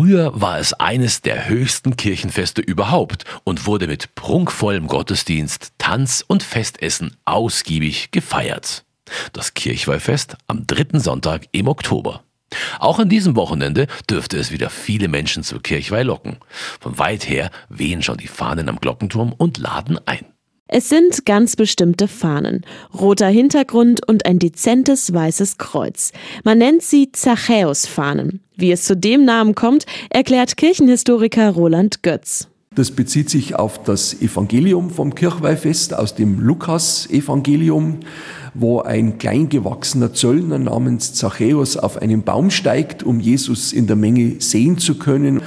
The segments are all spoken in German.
Früher war es eines der höchsten Kirchenfeste überhaupt und wurde mit prunkvollem Gottesdienst, Tanz und Festessen ausgiebig gefeiert. Das Kirchweihfest am 3. Sonntag im Oktober. Auch an diesem Wochenende dürfte es wieder viele Menschen zur Kirchweih locken. Von weit her wehen schon die Fahnen am Glockenturm und laden ein. Es sind ganz bestimmte Fahnen, roter Hintergrund und ein dezentes weißes Kreuz. Man nennt sie Zachäus-Fahnen. Wie es zu dem Namen kommt, erklärt Kirchenhistoriker Roland Götz. Das bezieht sich auf das Evangelium vom Kirchweihfest aus dem Lukas-Evangelium, wo ein kleingewachsener Zöllner namens Zachäus auf einen Baum steigt, um Jesus in der Menge sehen zu können.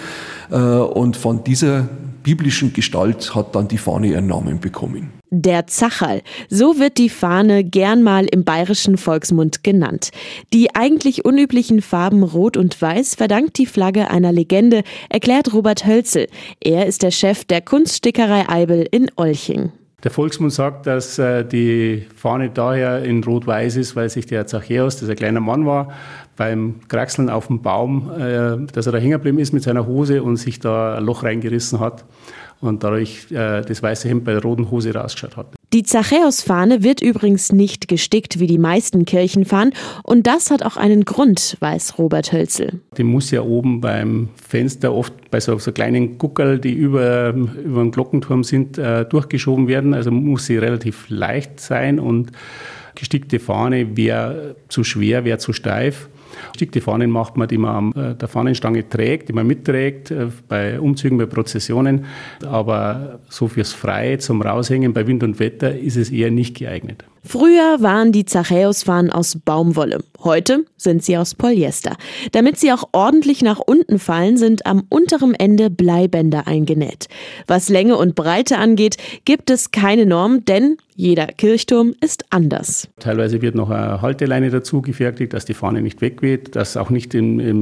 Und von dieser biblischen Gestalt hat dann die Fahne ihren Namen bekommen. Der Zacherl, so wird die Fahne gern mal im bayerischen Volksmund genannt. Die eigentlich unüblichen Farben Rot und Weiß verdankt die Flagge einer Legende, erklärt Robert Hölzel. Er ist der Chef der Kunststickerei Eibel in Olching. Der Volksmund sagt, dass die Fahne daher in Rot-Weiß ist, weil sich der Zachäus, das ein kleiner Mann war, beim Kraxeln auf dem Baum, dass er da hängen geblieben ist mit seiner Hose und sich da ein Loch reingerissen hat und dadurch das weiße Hemd bei der roten Hose rausgeschaut hat. Die Zachäus-Fahne wird übrigens nicht gestickt wie die meisten Kirchenfahnen und das hat auch einen Grund, weiß Robert Hölzel. Die muss ja oben beim Fenster oft bei so kleinen Guckerl, die über dem Glockenturm sind, durchgeschoben werden. Also muss sie relativ leicht sein und gestickte Fahne wäre zu schwer, wäre zu steif. Gestickte Fahnen macht man, die man an der Fahnenstange trägt, die man mitträgt, bei Umzügen, bei Prozessionen. Aber so fürs Freie, zum Raushängen bei Wind und Wetter ist es eher nicht geeignet. Früher waren die Zachäus-Fahnen aus Baumwolle. Heute sind sie aus Polyester. Damit sie auch ordentlich nach unten fallen, sind am unteren Ende Bleibänder eingenäht. Was Länge und Breite angeht, gibt es keine Norm, denn jeder Kirchturm ist anders. Teilweise wird noch eine Halteleine dazu gefertigt, dass die Fahne nicht wegweht, dass auch nicht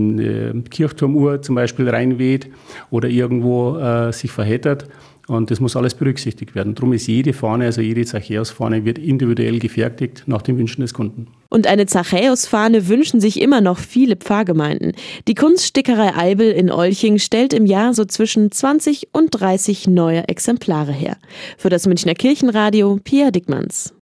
in Kirchturmuhr zum Beispiel reinweht oder irgendwo sich verheddert. Und das muss alles berücksichtigt werden. Darum ist jede Fahne, also jede Zachäus-Fahne, wird individuell gefertigt nach den Wünschen des Kunden. Und eine Zachäus-Fahne wünschen sich immer noch viele Pfarrgemeinden. Die Kunststickerei Eibel in Olching stellt im Jahr so zwischen 20 und 30 neue Exemplare her. Für das Münchner Kirchenradio, Pia Dickmanns.